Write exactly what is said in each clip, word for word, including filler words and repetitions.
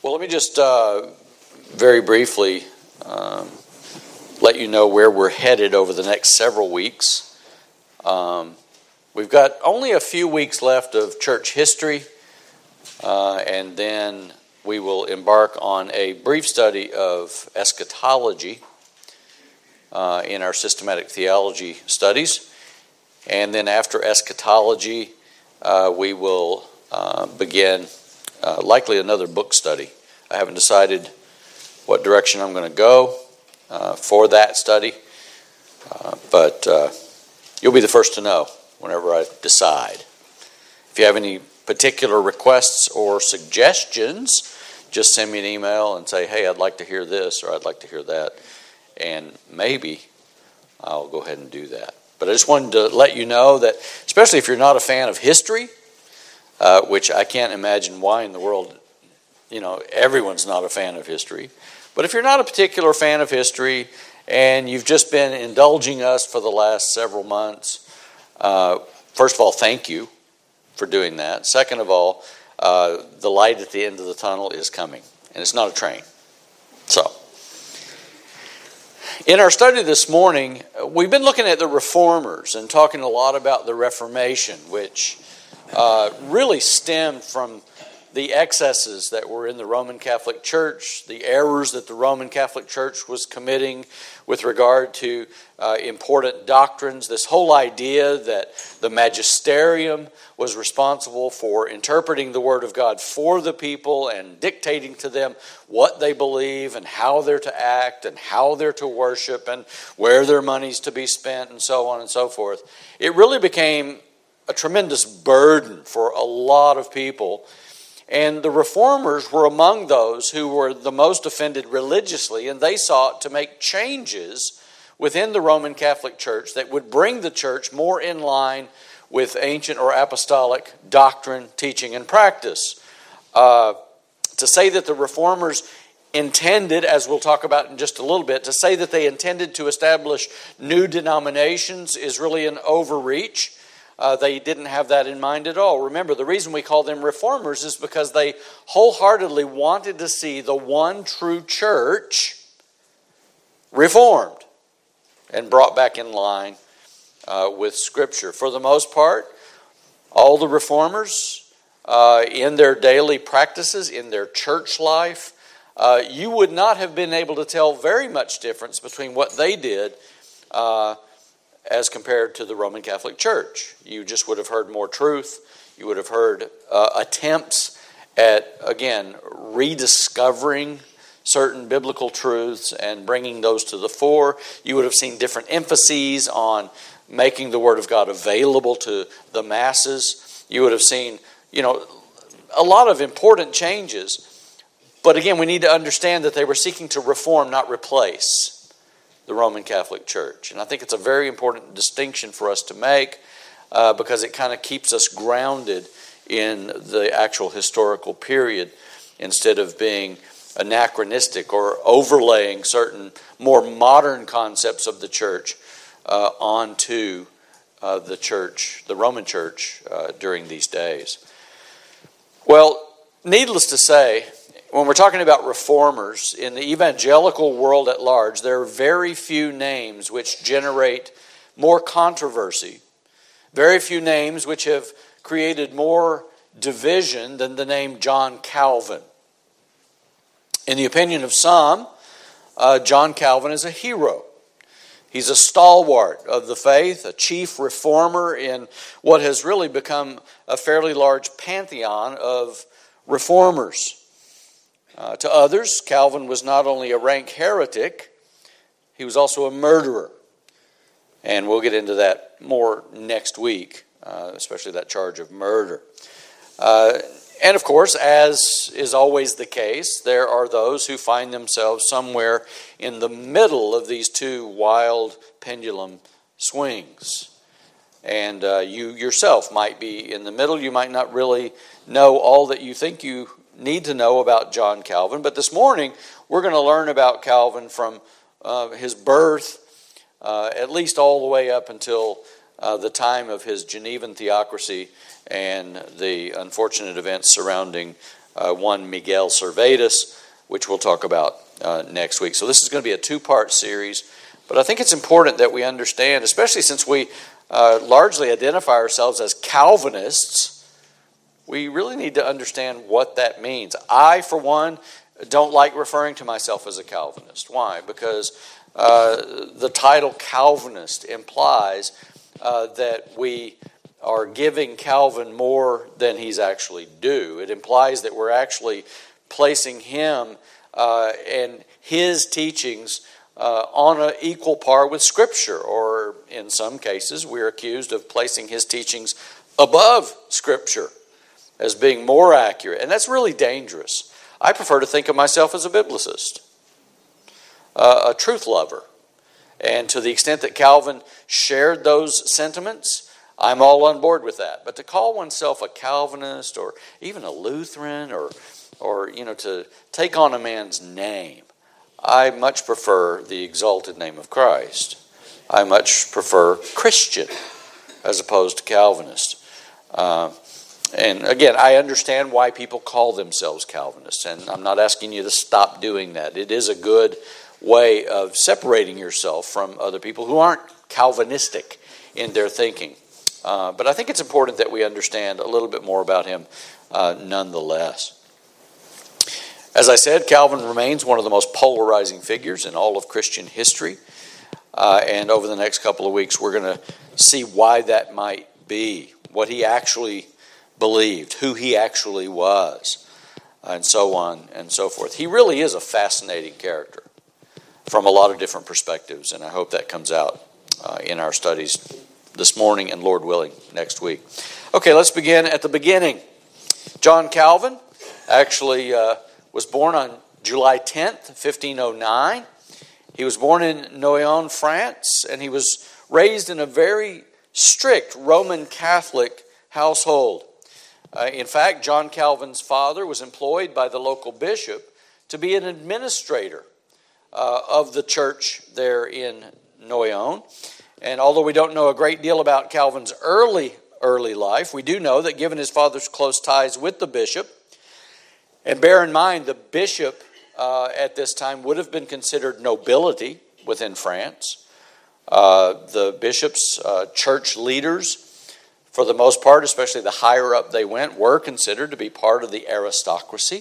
Well, let me just uh, very briefly um, let you know where we're headed over the next several weeks. Um, we've got only a few weeks left of church history, uh, and then we will embark on a brief study of eschatology uh, in our systematic theology studies. And then after eschatology, uh, we will uh, begin uh, likely another book study. I haven't decided what direction I'm going to go uh, for that study, uh, but uh, you'll be the first to know whenever I decide. If you have any particular requests or suggestions, just send me an email and say, hey, I'd like to hear this or I'd like to hear that, and maybe I'll go ahead and do that. But I just wanted to let you know that, especially if you're not a fan of history, uh, which I can't imagine why in the world, you know, everyone's not a fan of history. But if you're not a particular fan of history and you've just been indulging us for the last several months, uh, first of all, thank you for doing that. Second of all, uh, the light at the end of the tunnel is coming, and it's not a train. So, in our study this morning, we've been looking at the Reformers and talking a lot about the Reformation, which uh, really stemmed from the excesses that were in the Roman Catholic Church, the errors that the Roman Catholic Church was committing with regard to uh, important doctrines, this whole idea that the magisterium was responsible for interpreting the Word of God for the people and dictating to them what they believe and how they're to act and how they're to worship and where their money's to be spent and so on and so forth. It really became a tremendous burden for a lot of people. And the Reformers were among those who were the most offended religiously, and they sought to make changes within the Roman Catholic Church that would bring the church more in line with ancient or apostolic doctrine, teaching, and practice. Uh, to say that the Reformers intended, as we'll talk about in just a little bit, to say that they intended to establish new denominations is really an overreach. Uh, they didn't have that in mind at all. Remember, the reason we call them reformers is because they wholeheartedly wanted to see the one true church reformed and brought back in line uh, with Scripture. For the most part, all the reformers uh, in their daily practices, in their church life, uh, you would not have been able to tell very much difference between what they did uh as compared to the Roman Catholic Church. You just would have heard more truth. You would have heard uh, attempts at, again, rediscovering certain biblical truths and bringing those to the fore. You would have seen different emphases on making the Word of God available to the masses. You would have seen, you know, a lot of important changes. But again, we need to understand that they were seeking to reform, not replace the Roman Catholic Church. And I think it's a very important distinction for us to make uh, because it kind of keeps us grounded in the actual historical period instead of being anachronistic or overlaying certain more modern concepts of the church uh, onto uh, the church, the Roman Church, uh, during these days. Well, needless to say, when we're talking about reformers, in the evangelical world at large, there are very few names which generate more controversy, very few names which have created more division than the name John Calvin. In the opinion of some, uh, John Calvin is a hero. He's a stalwart of the faith, a chief reformer in what has really become a fairly large pantheon of reformers. Uh, to others, Calvin was not only a rank heretic, he was also a murderer. And we'll get into that more next week, uh, especially that charge of murder. Uh, and of course, as is always the case, there are those who find themselves somewhere in the middle of these two wild pendulum swings. And uh, you yourself might be in the middle. You might not really know all that you think you need to know about John Calvin, but this morning we're going to learn about Calvin from uh, his birth, uh, at least all the way up until uh, the time of his Genevan theocracy and the unfortunate events surrounding uh, one Miguel Servetus, which we'll talk about uh, next week. So this is going to be a two-part series, but I think it's important that we understand, especially since we uh, largely identify ourselves as Calvinists, we really need to understand what that means. I, for one, don't like referring to myself as a Calvinist. Why? Because uh, the title Calvinist implies uh, that we are giving Calvin more than he's actually due. It implies that we're actually placing him uh, and his teachings uh, on an equal par with Scripture, or in some cases, we're accused of placing his teachings above Scripture as being more accurate. And that's really dangerous. I prefer to think of myself as a biblicist, uh, a truth lover. And to the extent that Calvin shared those sentiments, I'm all on board with that. But to call oneself a Calvinist or even a Lutheran or, or you know, to take on a man's name, I much prefer the exalted name of Christ. I much prefer Christian as opposed to Calvinist. Uh, And again, I understand why people call themselves Calvinists, and I'm not asking you to stop doing that. It is a good way of separating yourself from other people who aren't Calvinistic in their thinking. Uh, but I think it's important that we understand a little bit more about him uh, nonetheless. As I said, Calvin remains one of the most polarizing figures in all of Christian history. Uh, and over the next couple of weeks, we're going to see why that might be, what he actually believed, who he actually was, and so on and so forth. He really is a fascinating character from a lot of different perspectives, and I hope that comes out uh, in our studies this morning and, Lord willing, next week. Okay, let's begin at the beginning. John Calvin actually uh, was born on July tenth, fifteen oh nine. He was born in Noyon, France, and he was raised in a very strict Roman Catholic household. Uh, in fact, John Calvin's father was employed by the local bishop to be an administrator uh, of the church there in Noyon. And although we don't know a great deal about Calvin's early, early life, we do know that given his father's close ties with the bishop, and bear in mind the bishop uh, at this time would have been considered nobility within France. Uh, the bishop's uh, church leaders, for the most part, especially the higher up they went, were considered to be part of the aristocracy,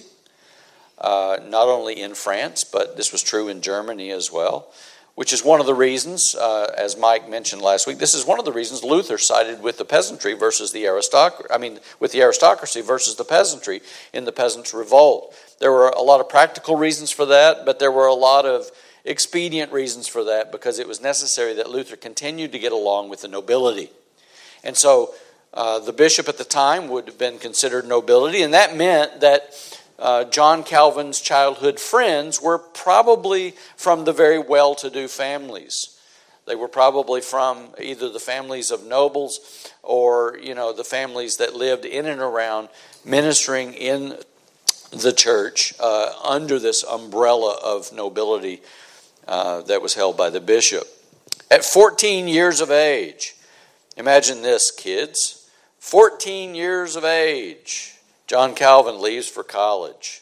uh, not only in France, but this was true in Germany as well, which is one of the reasons, uh, as Mike mentioned last week, this is one of the reasons Luther sided with the peasantry versus the aristocracy, I mean, with the aristocracy versus the peasantry in the Peasants' Revolt. There were a lot of practical reasons for that, but there were a lot of expedient reasons for that because it was necessary that Luther continued to get along with the nobility. And so, Uh, the bishop at the time would have been considered nobility, and that meant that uh, John Calvin's childhood friends were probably from the very well-to-do families. They were probably from either the families of nobles or, you know, the families that lived in and around ministering in the church uh, under this umbrella of nobility uh, that was held by the bishop. At fourteen years of age, imagine this, kids. fourteen years of age, John Calvin leaves for college.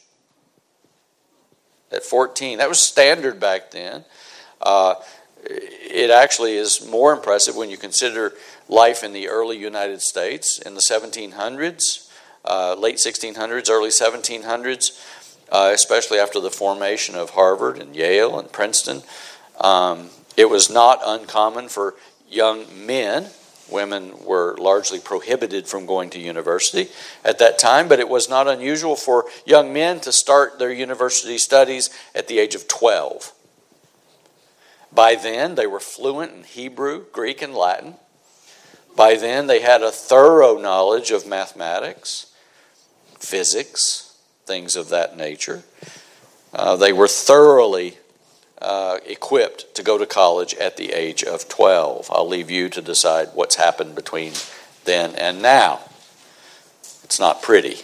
At fourteen. That was standard back then. Uh, it actually is more impressive when you consider life in the early United States in the seventeen hundreds, uh, late sixteen hundreds, early seventeen hundreds, uh, especially after the formation of Harvard and Yale and Princeton. Um, it was not uncommon for young men. Women were largely prohibited from going to university at that time, but it was not unusual for young men to start their university studies at the age of twelve. By then, they were fluent in Hebrew, Greek, and Latin. By then, they had a thorough knowledge of mathematics, physics, things of that nature. Uh, they were thoroughly Uh, equipped to go to college at the age of twelve. I'll leave you to decide what's happened between then and now. It's not pretty.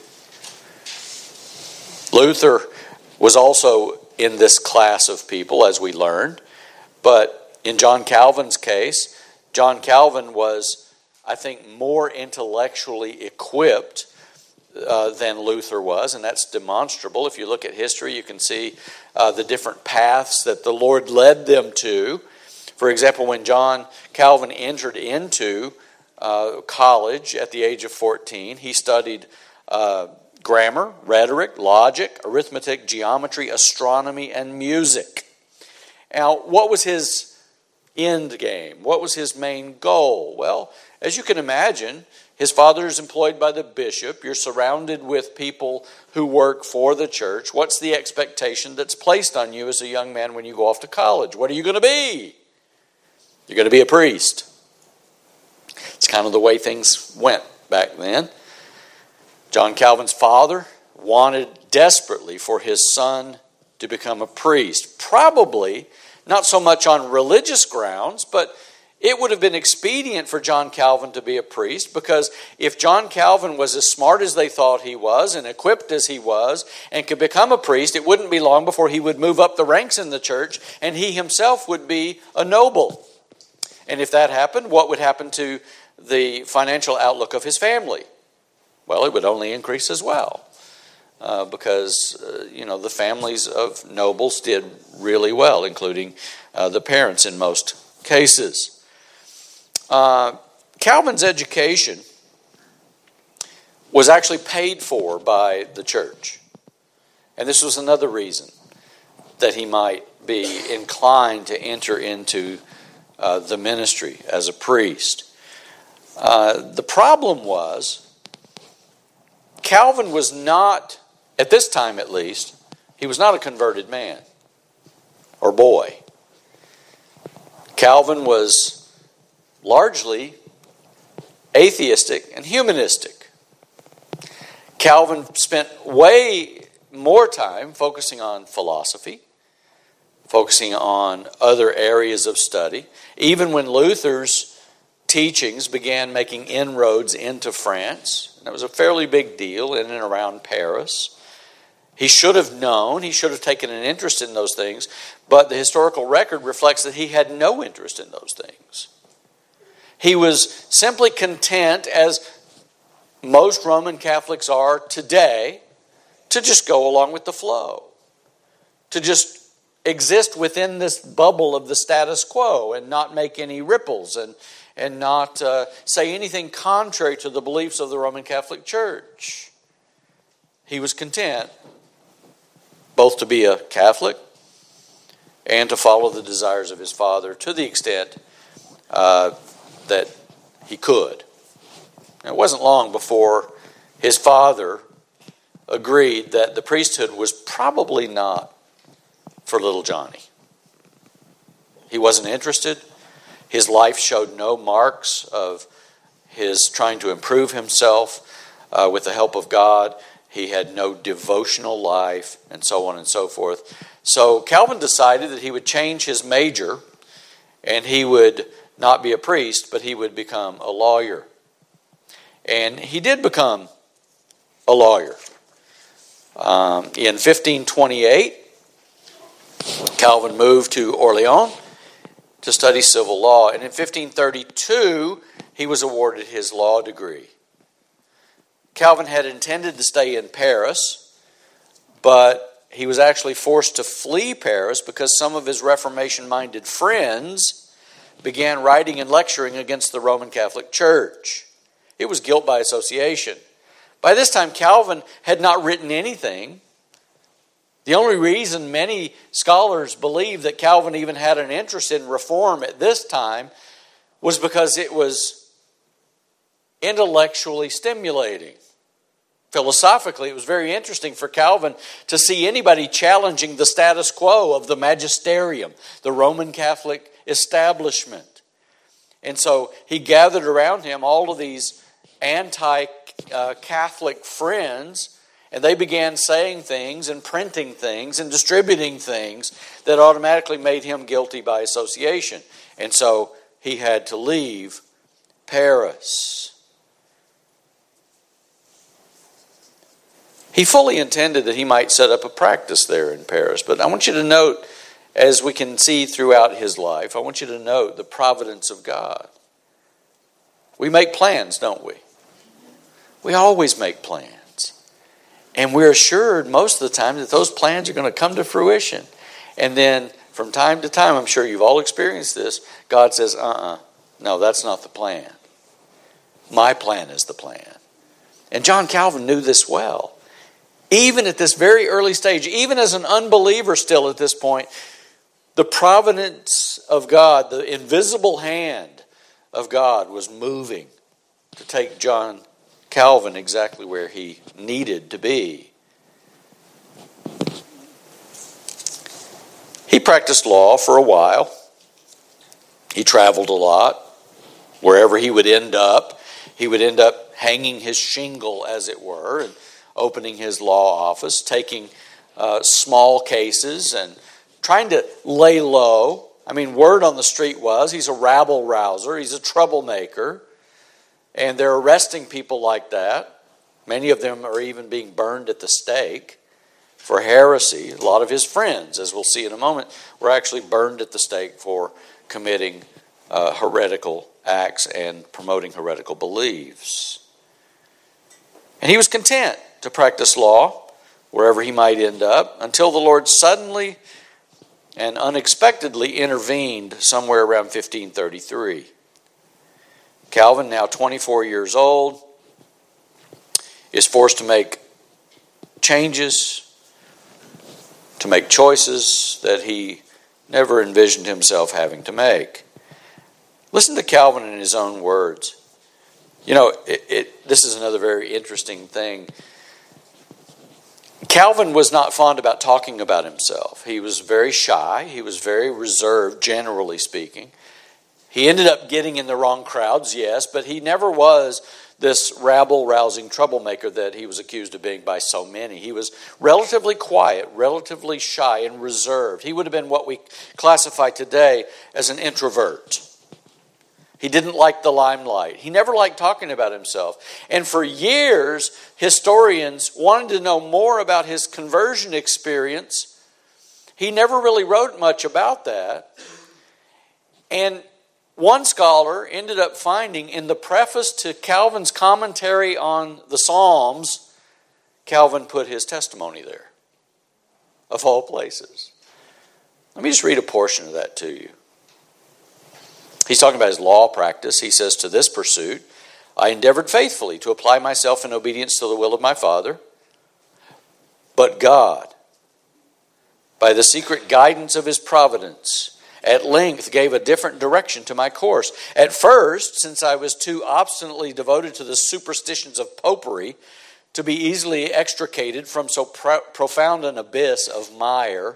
Luther was also in this class of people, as we learned, but in John Calvin's case, John Calvin was, I think, more intellectually equipped uh, than Luther was, and that's demonstrable. If you look at history, you can see uh, the different paths that the Lord led them to. For example, when John Calvin entered into uh, college at the age of fourteen, he studied uh, grammar, rhetoric, logic, arithmetic, geometry, astronomy, and music. Now, what was his end game? What was his main goal? Well, as you can imagine, his father is employed by the bishop. You're surrounded with people who work for the church. What's the expectation that's placed on you as a young man when you go off to college? What are you going to be? You're going to be a priest. It's kind of the way things went back then. John Calvin's father wanted desperately for his son to become a priest. Probably not so much on religious grounds, but it would have been expedient for John Calvin to be a priest, because if John Calvin was as smart as they thought he was and equipped as he was and could become a priest, it wouldn't be long before he would move up the ranks in the church and he himself would be a noble. And if that happened, what would happen to the financial outlook of his family? Well, it would only increase as well, uh, because uh, you know the families of nobles did really well, including uh, the parents in most cases. Uh, Calvin's education was actually paid for by the church, and this was another reason that he might be inclined to enter into uh, the ministry as a priest. Uh, the problem was, Calvin was not, at this time at least, he was not a converted man or boy. Calvin was largely atheistic and humanistic. Calvin spent way more time focusing on philosophy, focusing on other areas of study. Even when Luther's teachings began making inroads into France, and it was a fairly big deal in and around Paris. He should have known, he should have taken an interest in those things, but the historical record reflects that he had no interest in those things. He was simply content, as most Roman Catholics are today, to just go along with the flow, to just exist within this bubble of the status quo and not make any ripples and and not uh, say anything contrary to the beliefs of the Roman Catholic Church. He was content both to be a Catholic and to follow the desires of his father to the extent uh, that he could. It wasn't long before his father agreed that the priesthood was probably not for little Johnny. He wasn't interested. His life showed no marks of his trying to improve himself uh, with the help of God. He had no devotional life, and so on and so forth. So Calvin decided that he would change his major, and he would not be a priest, but he would become a lawyer. And he did become a lawyer. Um, in fifteen twenty-eight, Calvin moved to Orleans to study civil law. And in fifteen thirty-two, he was awarded his law degree. Calvin had intended to stay in Paris, but he was actually forced to flee Paris because some of his Reformation-minded friends began writing and lecturing against the Roman Catholic Church. It was guilt by association. By this time, Calvin had not written anything. The only reason many scholars believe that Calvin even had an interest in reform at this time was because it was intellectually stimulating. Philosophically, it was very interesting for Calvin to see anybody challenging the status quo of the magisterium, the Roman Catholic establishment. And so he gathered around him all of these anti-Catholic friends, and they began saying things and printing things and distributing things that automatically made him guilty by association. And so he had to leave Paris. He fully intended that he might set up a practice there in Paris. But I want you to note, as we can see throughout his life, I want you to note the providence of God. We make plans, don't we? We always make plans. And we're assured most of the time that those plans are going to come to fruition. And then from time to time, I'm sure you've all experienced this, God says, uh-uh, no, that's not the plan. My plan is the plan. And John Calvin knew this well. Even at this very early stage, even as an unbeliever still at this point, the providence of God, the invisible hand of God was moving to take John Calvin exactly where he needed to be. He practiced law for a while. He traveled a lot. Wherever he would end up, he would end up hanging his shingle, as it were, and opening his law office, taking uh, small cases and trying to lay low. I mean, word on the street was he's a rabble-rouser, he's a troublemaker, and they're arresting people like that. Many of them are even being burned at the stake for heresy. A lot of his friends, as we'll see in a moment, were actually burned at the stake for committing uh, heretical acts and promoting heretical beliefs. And he was content to practice law wherever he might end up until the Lord suddenly and unexpectedly intervened somewhere around fifteen thirty-three. Calvin, now twenty-four years old, is forced to make changes, to make choices that he never envisioned himself having to make. Listen to Calvin in his own words. You know, it, it, this is another very interesting thing. Calvin was not fond about talking about himself. He was very shy. He was very reserved, generally speaking. He ended up getting in the wrong crowds, yes, but he never was this rabble-rousing troublemaker that he was accused of being by so many. He was relatively quiet, relatively shy, and reserved. He would have been what we classify today as an introvert. He didn't like the limelight. He never liked talking about himself. And for years, historians wanted to know more about his conversion experience. He never really wrote much about that. And one scholar ended up finding in the preface to Calvin's commentary on the Psalms, Calvin put his testimony there, of all places. Let me just read a portion of that to you. He's talking about his law practice. He says, "To this pursuit, I endeavored faithfully to apply myself in obedience to the will of my Father. But God, by the secret guidance of his providence, at length gave a different direction to my course. At first, since I was too obstinately devoted to the superstitions of popery to be easily extricated from so pro- profound an abyss of mire."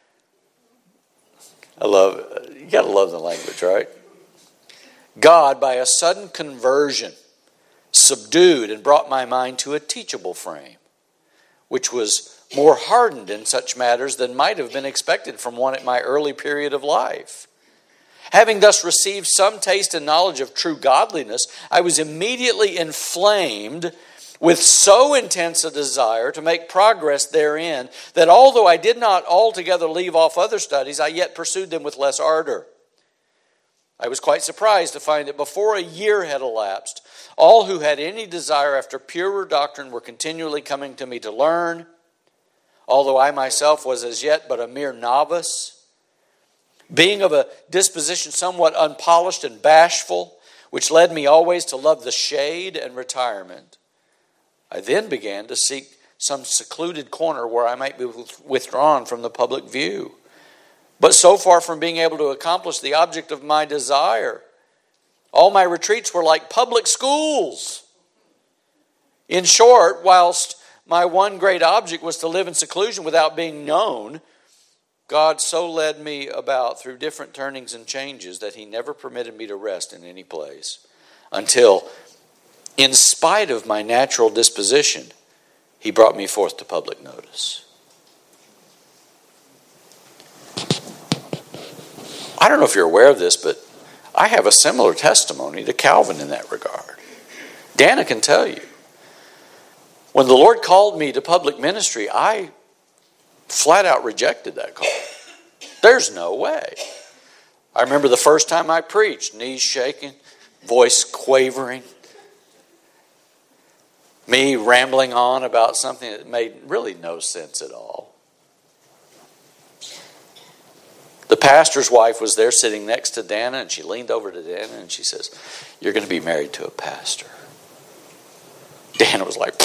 I love, you got to love the language, right? "God, by a sudden conversion, subdued and brought my mind to a teachable frame, which was more hardened in such matters than might have been expected from one at my early period of life. Having thus received some taste and knowledge of true godliness, I was immediately inflamed with so intense a desire to make progress therein, that although I did not altogether leave off other studies, I yet pursued them with less ardor. I was quite surprised to find that before a year had elapsed, all who had any desire after purer doctrine were continually coming to me to learn, although I myself was as yet but a mere novice, being of a disposition somewhat unpolished and bashful, which led me always to love the shade and retirement. I then began to seek some secluded corner where I might be withdrawn from the public view. But so far from being able to accomplish the object of my desire, all my retreats were like public schools. In short, whilst my one great object was to live in seclusion without being known, God so led me about through different turnings and changes that he never permitted me to rest in any place, until, in spite of my natural disposition, he brought me forth to public notice." I don't know if you're aware of this, but I have a similar testimony to Calvin in that regard. Dana can tell you. When the Lord called me to public ministry, I flat out rejected that call. There's no way. I remember the first time I preached, knees shaking, voice quavering. me rambling on about something that made really no sense at all. The pastor's wife was there sitting next to Dana, and she leaned over to Dana and she says, "You're going to be married to a pastor." Dana was like,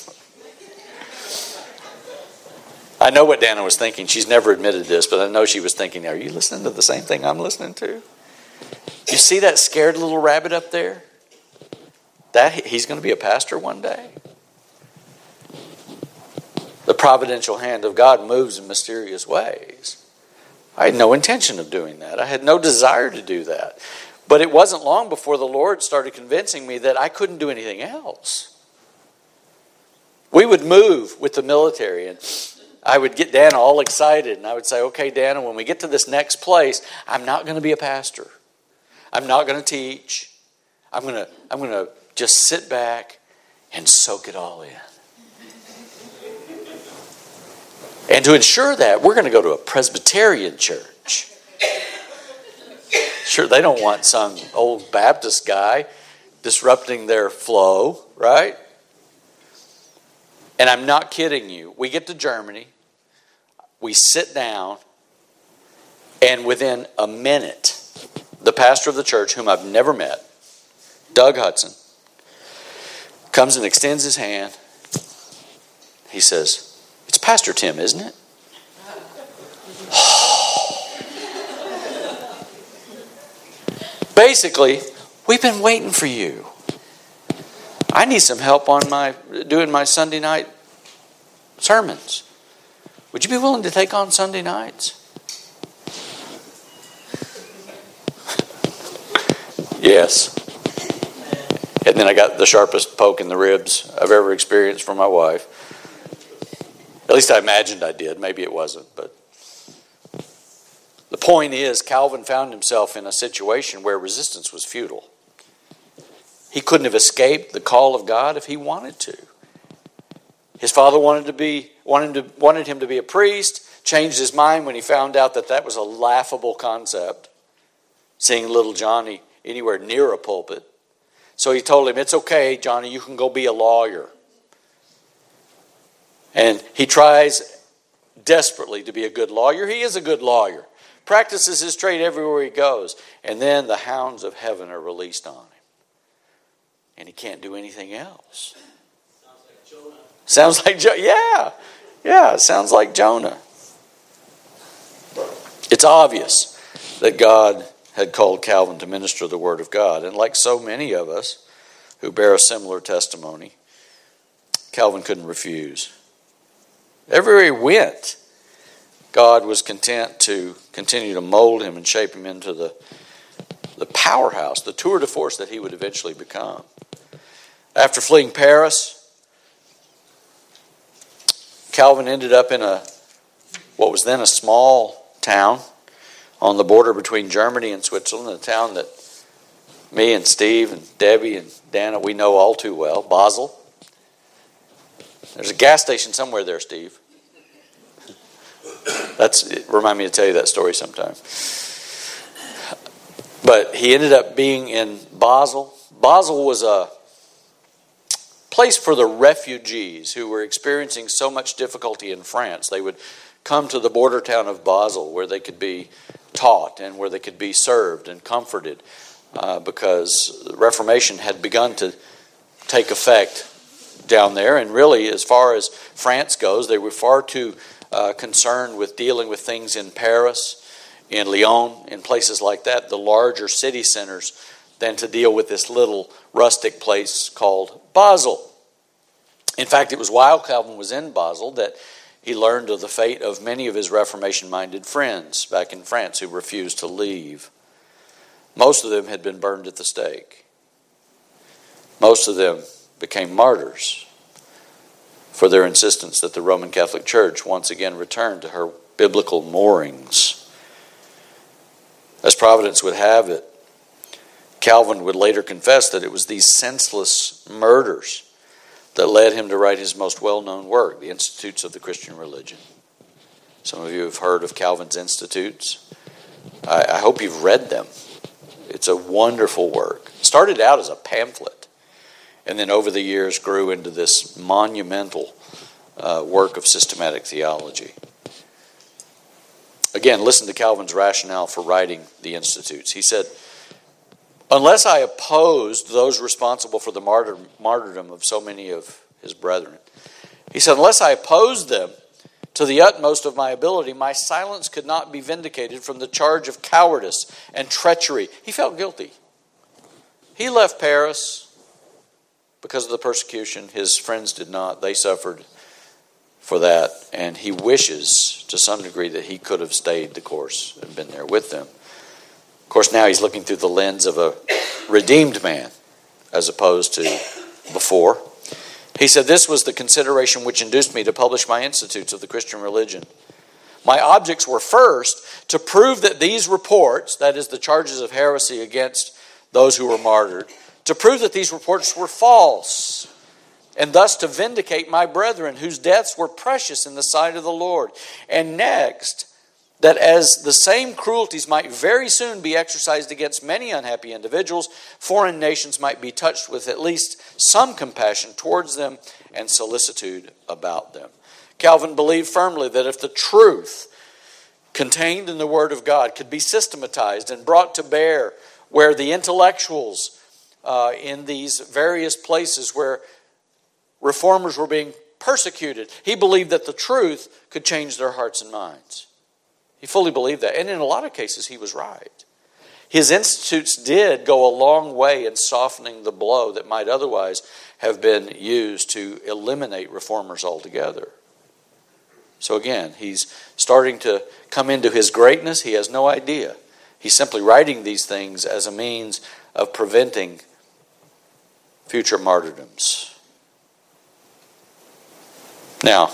I know what Dana was thinking. She's never admitted this, but I know she was thinking, are you listening to the same thing I'm listening to? You see that scared little rabbit up there? That he's going to be a pastor one day. The providential hand of God moves in mysterious ways. I had no intention of doing that. I had no desire to do that. But it wasn't long before the Lord started convincing me that I couldn't do anything else. We would move with the military, and I would get Dana all excited, and I would say, okay, Dana, when we get to this next place, I'm not going to be a pastor. I'm not going to teach. I'm going to, I'm going to just sit back and soak it all in. And to ensure that, we're going to go to a Presbyterian church. Sure, they don't want some old Baptist guy disrupting their flow, right? And I'm not kidding you. We get to Germany, we sit down, and within a minute, the pastor of the church, whom I've never met, Doug Hudson, comes and extends his hand. He says, "It's Pastor Tim, isn't it?" Basically, we've been waiting for you. I need some help on my doing my Sunday night sermons. Would you be willing to take on Sunday nights? Yes. And then I got the sharpest poke in the ribs I've ever experienced from my wife. At least I imagined I did. Maybe it wasn't. But the point is, Calvin found himself in a situation where resistance was futile. He couldn't have escaped the call of God if he wanted to. His father wanted to be wanted to wanted him to be a priest, changed his mind when he found out that that was a laughable concept, seeing little Johnny anywhere near a pulpit. So he told him, "It's okay, Johnny, you can go be a lawyer." And he tries desperately to be a good lawyer. He is a good lawyer. Practices his trade everywhere he goes. And then the hounds of heaven are released on him. And he can't do anything else. Sounds like Jonah. Sounds like Jonah. Yeah. Yeah, it sounds like Jonah. It's obvious that God had called Calvin to minister the Word of God. And like so many of us who bear a similar testimony, Calvin couldn't refuse. Everywhere he went, God was content to continue to mold him and shape him into the, the powerhouse, the tour de force that he would eventually become. After fleeing Paris, Calvin ended up in a what was then a small town on the border between Germany and Switzerland, a town that me and Steve and Debbie and Dana, we know all too well, Basel. There's a gas station somewhere there, Steve. That's remind me to tell you that story sometime. But he ended up being in Basel. Basel was a place for the refugees who were experiencing so much difficulty in France. They would come to the border town of Basel where they could be taught and where they could be served and comforted uh, because the Reformation had begun to take effect down there. And really, as far as France goes, they were far too uh, concerned with dealing with things in Paris, in Lyon, in places like that, the larger city centers, than to deal with this little rustic place called Basel. In fact, it was while Calvin was in Basel that he learned of the fate of many of his Reformation-minded friends back in France who refused to leave. Most of them had been burned at the stake. Most of them became martyrs for their insistence that the Roman Catholic Church once again return to her biblical moorings. As providence would have it, Calvin would later confess that it was these senseless murders that led him to write his most well-known work, The Institutes of the Christian Religion. Some of you have heard of Calvin's Institutes. I, I hope you've read them. It's a wonderful work. It started out as a pamphlet, and then over the years grew into this monumental uh, work of systematic theology. Again, listen to Calvin's rationale for writing the Institutes. He said, unless I opposed those responsible for the martyr, martyrdom of so many of his brethren, he said, unless I opposed them to the utmost of my ability, my silence could not be vindicated from the charge of cowardice and treachery. He felt guilty. He left Paris because of the persecution. His friends did not. They suffered for that. And he wishes to some degree that he could have stayed the course and been there with them. Of course, now he's looking through the lens of a redeemed man as opposed to before. He said, this was the consideration which induced me to publish my Institutes of the Christian Religion. My objects were first to prove that these reports, that is the charges of heresy against those who were martyred, to prove that these reports were false, and thus to vindicate my brethren whose deaths were precious in the sight of the Lord. And next, that as the same cruelties might very soon be exercised against many unhappy individuals, foreign nations might be touched with at least some compassion towards them and solicitude about them. Calvin believed firmly that if the truth contained in the Word of God could be systematized and brought to bear where the intellectuals uh, in these various places where reformers were being persecuted, he believed that the truth could change their hearts and minds. He fully believed that. And in a lot of cases, he was right. His institutes did go a long way in softening the blow that might otherwise have been used to eliminate reformers altogether. So again, he's starting to come into his greatness. He has no idea. He's simply writing these things as a means of preventing future martyrdoms. Now,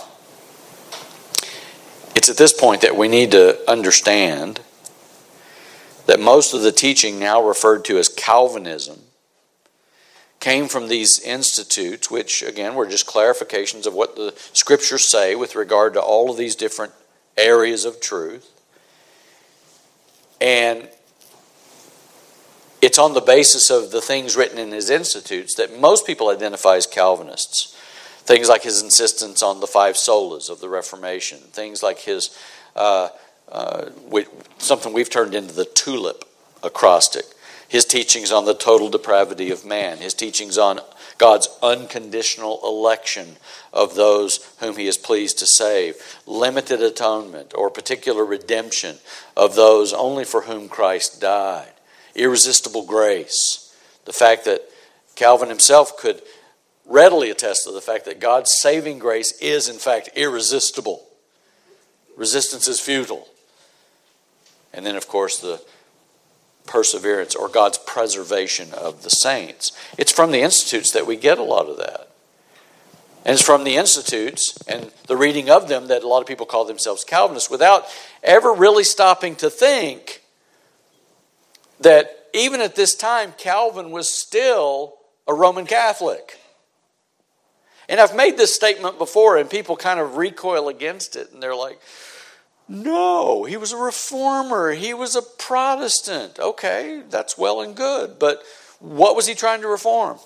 it's at this point that we need to understand that most of the teaching now referred to as Calvinism came from these institutes, which again were just clarifications of what the Scriptures say with regard to all of these different areas of truth. And it's on the basis of the things written in his institutes that most people identify as Calvinists. Things like his insistence on the five solas of the Reformation. Things like his, uh, uh, we, something we've turned into the tulip acrostic. His teachings on the total depravity of man. His teachings on God's unconditional election of those whom he is pleased to save. Limited atonement or particular redemption of those only for whom Christ died. Irresistible grace. The fact that Calvin himself could readily attest to the fact that God's saving grace is in fact irresistible. Resistance is futile. And then of course the perseverance or God's preservation of the saints. It's from the Institutes that we get a lot of that. And it's from the Institutes and the reading of them that a lot of people call themselves Calvinists without ever really stopping to think that even at this time Calvin was still a Roman Catholic. And I've made this statement before and people kind of recoil against it. And they're like, no, he was a reformer. He was a Protestant. Okay, that's well and good. But what was he trying to reform?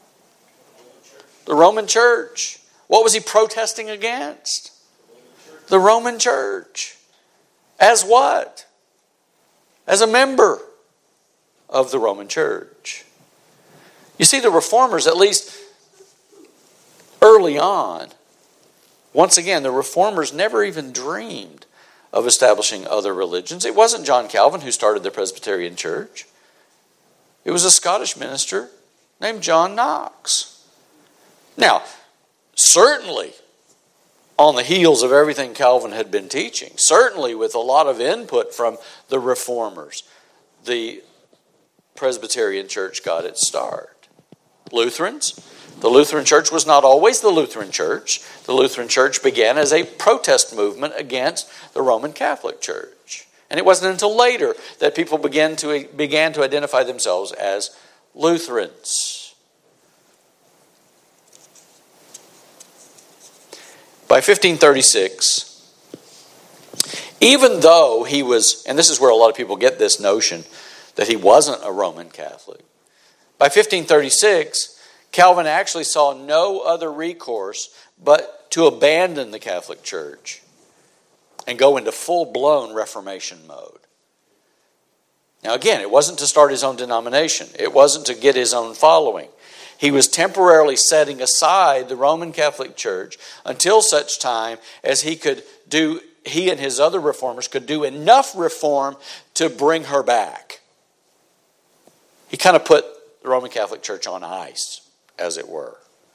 The Roman Church. What was he protesting against? The Roman Church. As what? As a member of the Roman Church. You see, the reformers, at least early on, once again, the reformers never even dreamed of establishing other religions. It wasn't John Calvin who started the Presbyterian Church. It was a Scottish minister named John Knox. Now, certainly on the heels of everything Calvin had been teaching, certainly with a lot of input from the reformers, the Presbyterian Church got its start. Lutherans, the Lutheran Church was not always the Lutheran Church. The Lutheran Church began as a protest movement against the Roman Catholic Church. And it wasn't until later that people began to, began to identify themselves as Lutherans. By fifteen thirty-six, even though he was, and this is where a lot of people get this notion that he wasn't a Roman Catholic. By fifteen thirty-six, Calvin actually saw no other recourse but to abandon the Catholic Church and go into full-blown Reformation mode. Now again, it wasn't to start his own denomination. It wasn't to get his own following. He was temporarily setting aside the Roman Catholic Church until such time as he could do, he and his other reformers could do enough reform to bring her back. He kind of put the Roman Catholic Church on ice, as it were.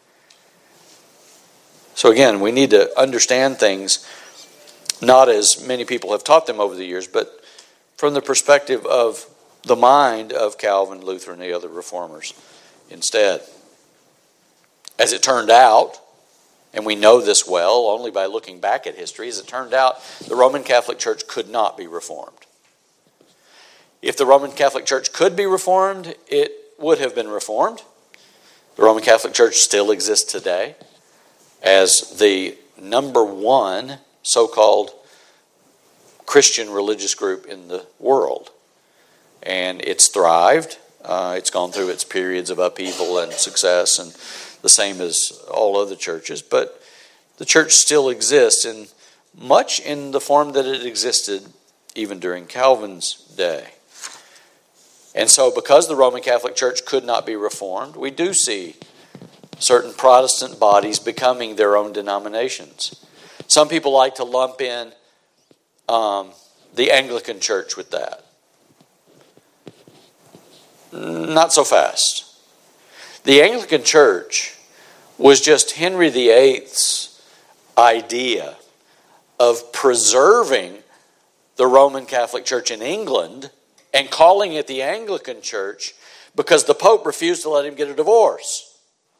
So again, we need to understand things not as many people have taught them over the years, but from the perspective of the mind of Calvin, Luther, and the other reformers instead. As it turned out, and we know this well only by looking back at history, as it turned out, the Roman Catholic Church could not be reformed. If the Roman Catholic Church could be reformed, it would have been reformed. The Roman Catholic Church still exists today as the number one so-called Christian religious group in the world. And it's thrived. Uh, it's gone through its periods of upheaval and success, and the same as all other churches. But the church still exists, in much in the form that it existed even during Calvin's day. And so because the Roman Catholic Church could not be reformed, we do see certain Protestant bodies becoming their own denominations. Some people like to lump in um, the Anglican Church with that. Not so fast. The Anglican Church was just Henry the Eighth's idea of preserving the Roman Catholic Church in England and calling it the Anglican Church because the Pope refused to let him get a divorce.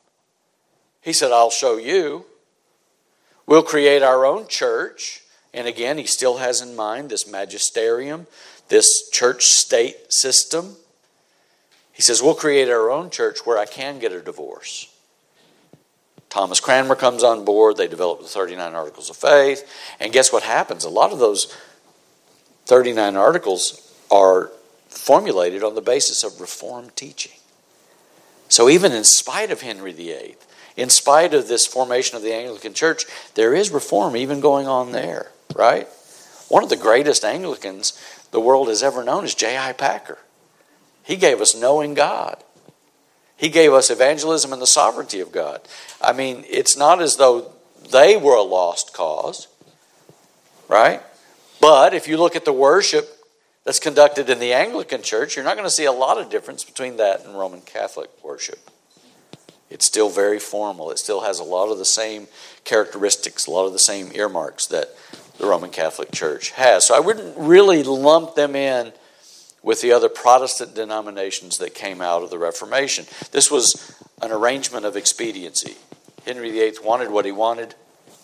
He said, I'll show you. We'll create our own church. And again, he still has in mind this magisterium, this church-state system. He says, we'll create our own church where I can get a divorce. Thomas Cranmer comes on board. They develop the thirty-nine Articles of Faith. And guess what happens? A lot of those thirty-nine articles are formulated on the basis of Reformed teaching. So even in spite of Henry the Eighth, in spite of this formation of the Anglican Church, there is reform even going on there, right? One of the greatest Anglicans the world has ever known is J I Packer. He gave us knowing God. He gave us evangelism and the sovereignty of God. I mean, it's not as though they were a lost cause, right? But if you look at the worship that's conducted in the Anglican Church, you're not going to see a lot of difference between that and Roman Catholic worship. It's still very formal. It still has a lot of the same characteristics, a lot of the same earmarks that the Roman Catholic Church has. So I wouldn't really lump them in with the other Protestant denominations that came out of the Reformation. This was an arrangement of expediency. Henry the Eighth wanted what he wanted,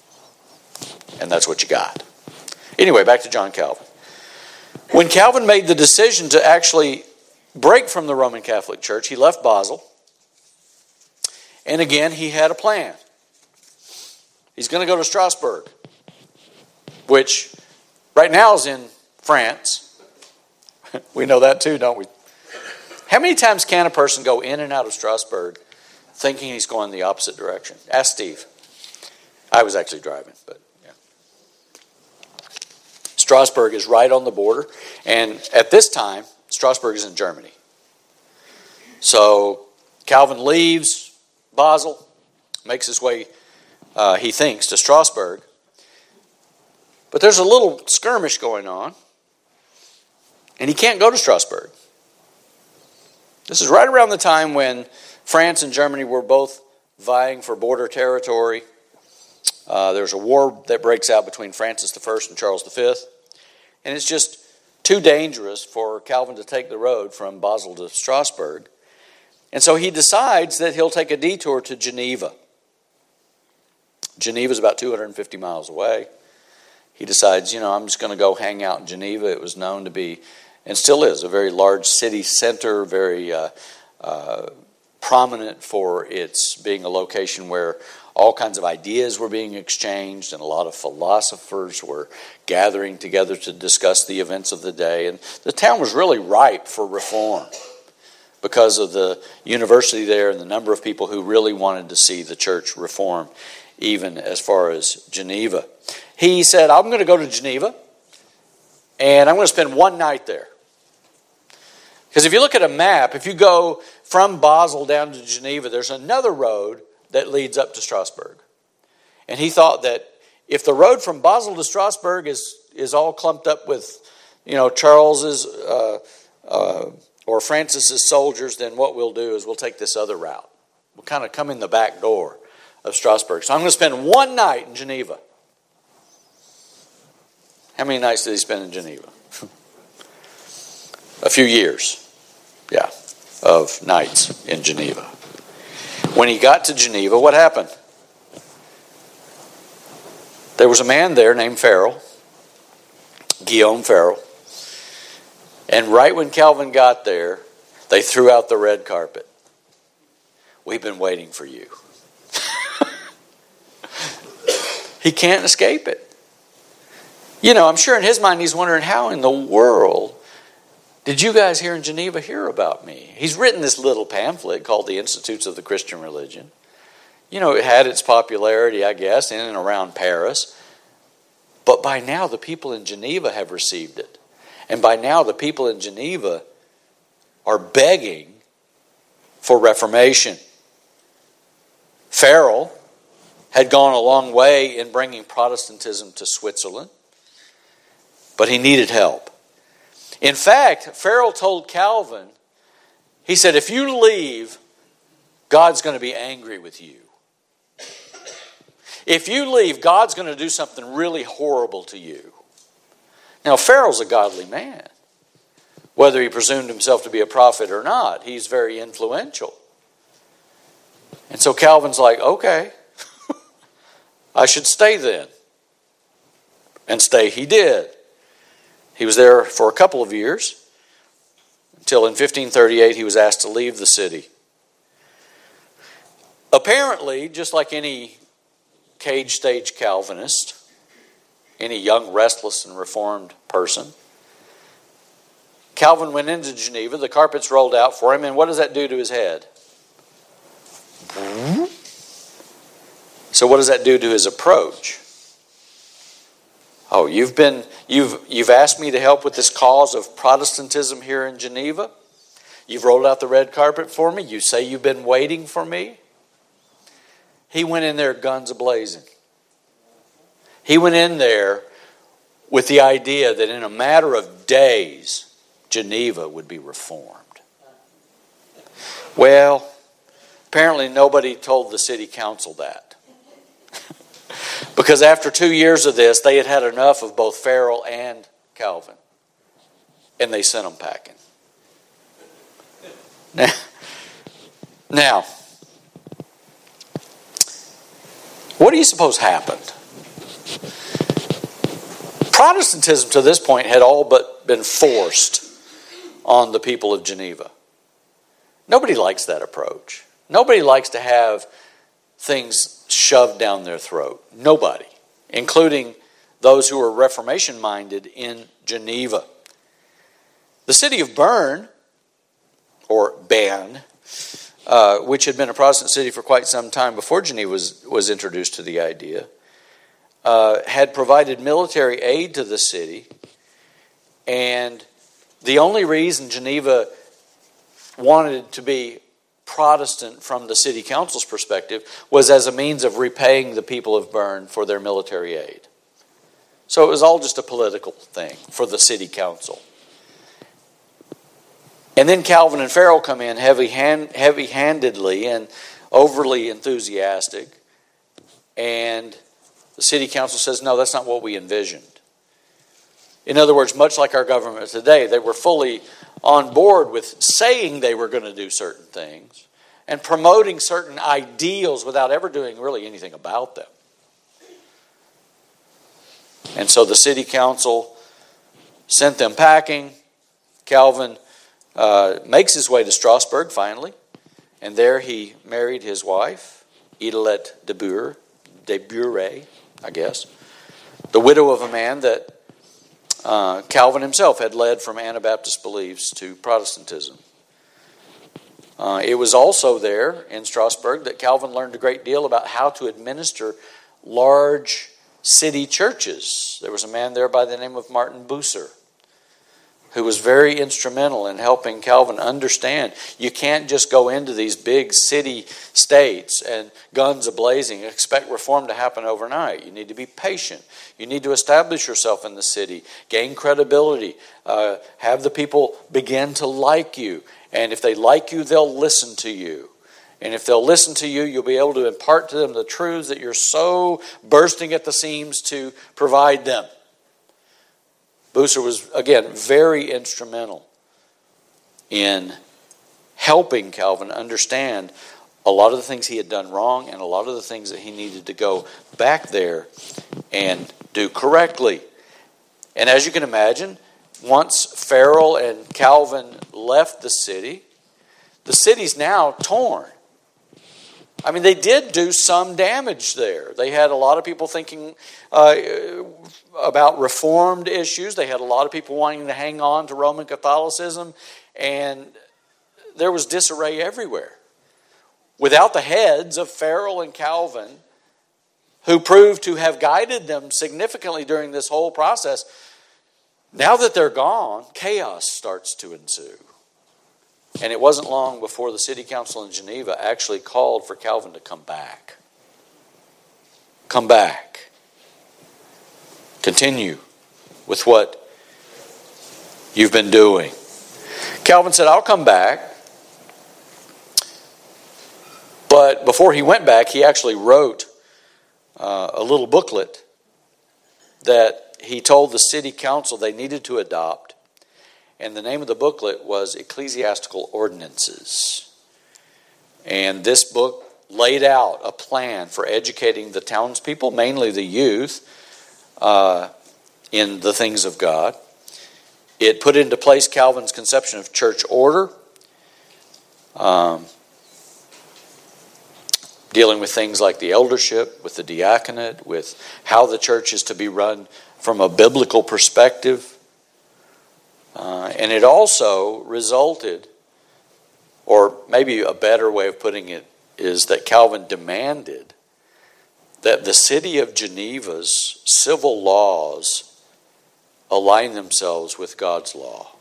and that's what you got. Anyway, back to John Calvin. When Calvin made the decision to actually break from the Roman Catholic Church, he left Basel. And again, he had a plan. He's going to go to Strasbourg, which right now is in France. We know that too, don't we? How many times can a person go in and out of Strasbourg thinking he's going the opposite direction? Ask Steve. I was actually driving, but yeah. Strasbourg is right on the border. And at this time, Strasbourg is in Germany. So Calvin leaves Basel, makes his way, uh, he thinks, to Strasbourg. But there's a little skirmish going on, and he can't go to Strasbourg. This is right around the time when France and Germany were both vying for border territory. Uh, there's a war that breaks out between Francis the First and Charles the Fifth, and it's just too dangerous for Calvin to take the road from Basel to Strasbourg. And so he decides that he'll take a detour to Geneva. Geneva is about two hundred fifty miles away. He decides, you know, I'm just going to go hang out in Geneva. It was known to be, and still is, a very large city center, very uh, uh, prominent for its being a location where all kinds of ideas were being exchanged, and a lot of philosophers were gathering together to discuss the events of the day. And the town was really ripe for reform. because of the university there and the number of people who really wanted to see the church reform, even as far as Geneva. He said, I'm going to go to Geneva, and I'm going to spend one night there. Because if you look at a map, if you go from Basel down to Geneva, there's another road that leads up to Strasbourg. And he thought that if the road from Basel to Strasbourg is, is all clumped up with, you know, Charles's uh, uh, or Francis's soldiers, then what we'll do is we'll take this other route. We'll kind of come in the back door of Strasbourg. So I'm going to spend one night in Geneva. How many nights did he spend in Geneva? A few years, yeah, of nights in Geneva. When he got to Geneva, what happened? There was a man there named Farel, Guillaume Farel, and right when Calvin got there, they threw out the red carpet. We've been waiting for you. He can't escape it. You know, I'm sure in his mind he's wondering, how in the world did you guys here in Geneva hear about me? He's written this little pamphlet called The Institutes of the Christian Religion. You know, it had its popularity, I guess, in and around Paris. But by now the people in Geneva have received it. And by now the people in Geneva are begging for reformation. Farel had gone a long way in bringing Protestantism to Switzerland, but he needed help. In fact, Farel told Calvin, he said, if you leave, God's going to be angry with you. If you leave, God's going to do something really horrible to you. Now, Farel's a godly man. Whether he presumed himself to be a prophet or not, he's very influential. And so Calvin's like, okay, I should stay then. And stay he did. He was there for a couple of years, until in fifteen thirty-eight he was asked to leave the city. Apparently, just like any cage stage Calvinist, any young, restless, and reformed person, Calvin went into Geneva, the carpets rolled out for him, and what does that do to his head? So what does that do to his approach? Oh, you've been you've you've asked me to help with this cause of Protestantism here in Geneva. You've rolled out the red carpet for me. You say you've been waiting for me. He went in there guns a-blazing. He went in there with the idea that in a matter of days, Geneva would be reformed. Well, apparently nobody told the city council that. Because after two years of this, they had had enough of both Farel and Calvin. And they sent them packing. Now, now, what do you suppose happened? Protestantism to this point had all but been forced on the people of Geneva. Nobody likes that approach. Nobody likes to have things shoved down their throat. Nobody, including those who were Reformation-minded in Geneva. The city of Bern, or Bern, uh, which had been a Protestant city for quite some time before Geneva was, was introduced to the idea, uh, had provided military aid to the city, and the only reason Geneva wanted to be Protestant from the city council's perspective was as a means of repaying the people of Bern for their military aid. So it was all just a political thing for the city council. And then Calvin and Farel come in heavy hand, heavy-handedly and overly enthusiastic. And the city council says, no, that's not what we envisioned. In other words, much like our government today, they were fully on board with saying they were going to do certain things and promoting certain ideals without ever doing really anything about them. And so the city council sent them packing. Calvin uh, makes his way to Strasbourg finally, and there he married his wife, Idelette de Bure, de Bure, I guess, the widow of a man that Uh, Calvin himself had led from Anabaptist beliefs to Protestantism. Uh, it was also there in Strasbourg that Calvin learned a great deal about how to administer large city churches. There was a man there by the name of Martin Bucer who was very instrumental in helping Calvin understand you can't just go into these big city states and guns a-blazing, expect reform to happen overnight. You need to be patient. You need to establish yourself in the city, gain credibility, uh, have the people begin to like you. And if they like you, they'll listen to you. And if they'll listen to you, you'll be able to impart to them the truths that you're so bursting at the seams to provide them. Bucer was, again, very instrumental in helping Calvin understand a lot of the things he had done wrong and a lot of the things that he needed to go back there and do correctly. And as you can imagine, once Farel and Calvin left the city, the city's now torn. I mean, they did do some damage there. They had a lot of people thinking uh, about reformed issues. They had a lot of people wanting to hang on to Roman Catholicism. And there was disarray everywhere. Without the heads of Farel and Calvin, who proved to have guided them significantly during this whole process, now that they're gone, chaos starts to ensue. And it wasn't long before the city council in Geneva actually called for Calvin to come back. Come back. Continue with what you've been doing. Calvin said, I'll come back. But before he went back, he actually wrote uh, a little booklet that he told the city council they needed to adopt. And the name of the booklet was Ecclesiastical Ordinances. And this book laid out a plan for educating the townspeople, mainly the youth, uh, in the things of God. It put into place Calvin's conception of church order, um, dealing with things like the eldership, with the diaconate, with how the church is to be run from a biblical perspective. Uh, and it also resulted, or maybe a better way of putting it is that Calvin demanded that the city of Geneva's civil laws align themselves with God's law.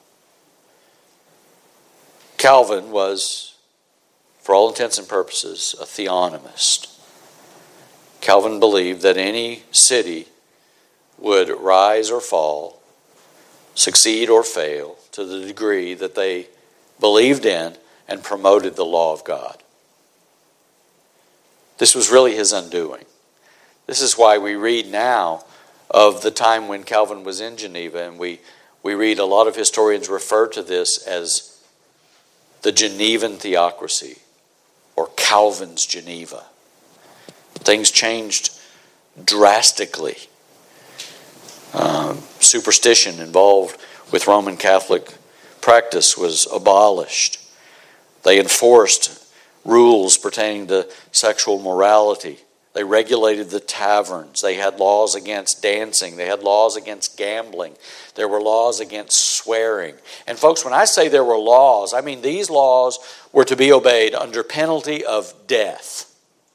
Calvin was, for all intents and purposes, a theonomist. Calvin believed that any city would rise or fall, succeed or fail, to the degree that they believed in and promoted the law of God. This was really his undoing. This is why we read now of the time when Calvin was in Geneva, and we, we read a lot of historians refer to this as the Genevan theocracy, or Calvin's Geneva. Things changed drastically. Um, superstition involved with Roman Catholic practice was abolished. They enforced rules pertaining to sexual morality. They regulated the taverns. They had laws against dancing. They had laws against gambling. There were laws against swearing. And folks, when I say there were laws, I mean these laws were to be obeyed under penalty of death.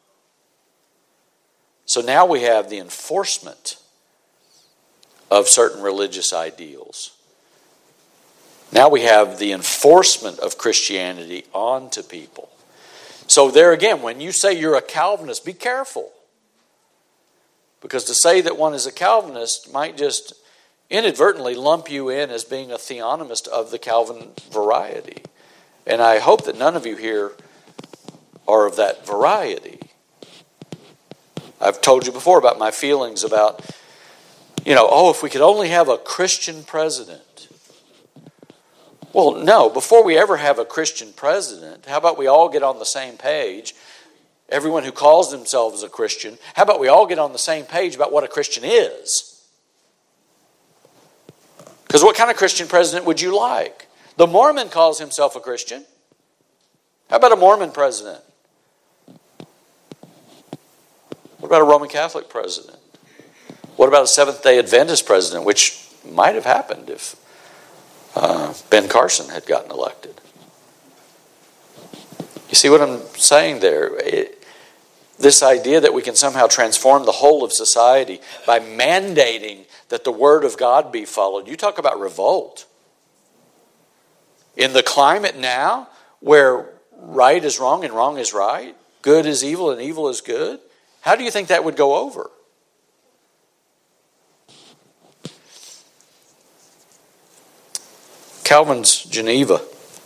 So now we have the enforcement of certain religious ideals. Now we have the enforcement of Christianity onto people. So there again, when you say you're a Calvinist, be careful. Because to say that one is a Calvinist might just inadvertently lump you in as being a theonomist of the Calvin variety. And I hope that none of you here are of that variety. I've told you before about my feelings about, you know, oh, if we could only have a Christian president. Well, no, before we ever have a Christian president, how about we all get on the same page? Everyone who calls themselves a Christian, how about we all get on the same page about what a Christian is? Because what kind of Christian president would you like? The Mormon calls himself a Christian. How about a Mormon president? What about a Roman Catholic president? What about a Seventh-day Adventist president, which might have happened if uh, Ben Carson had gotten elected? You see what I'm saying there? It, this idea that we can somehow transform the whole of society by mandating that the Word of God be followed. You talk about revolt. In the climate now, where right is wrong and wrong is right, good is evil and evil is good, how do you think that would go over? Calvin's Geneva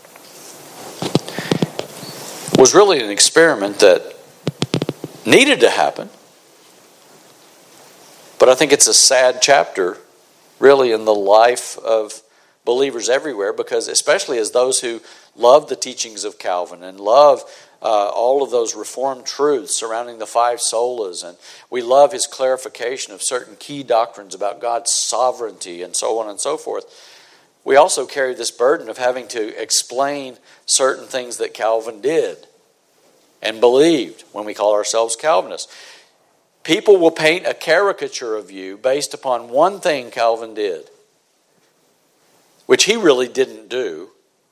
was really an experiment that needed to happen. But I think it's a sad chapter, really, in the life of believers everywhere, because especially as those who love the teachings of Calvin and love uh, all of those Reformed truths surrounding the five solas, and we love his clarification of certain key doctrines about God's sovereignty and so on and so forth, we also carry this burden of having to explain certain things that Calvin did and believed when we call ourselves Calvinists. People will paint a caricature of you based upon one thing Calvin did, which he really didn't do.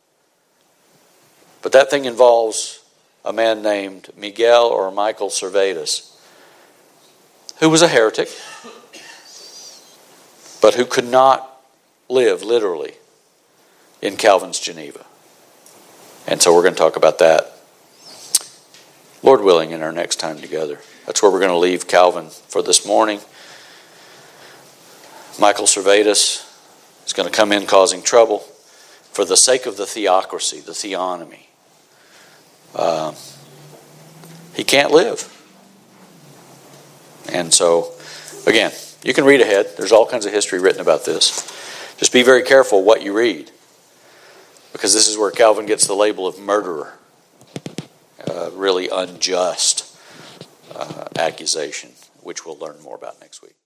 But that thing involves a man named Miguel or Michael Servetus, who was a heretic, but who could not live literally in Calvin's Geneva. And so we're going to talk about that, Lord willing, in our next time together. That's where we're going to leave Calvin for this morning. Michael Servetus is going to come in causing trouble for the sake of the theocracy, the theonomy. Uh, he can't live. And so, again, you can read ahead. There's all kinds of history written about this. Just be very careful what you read, because this is where Calvin gets the label of murderer. Uh, really unjust uh, accusation, which we'll learn more about next week.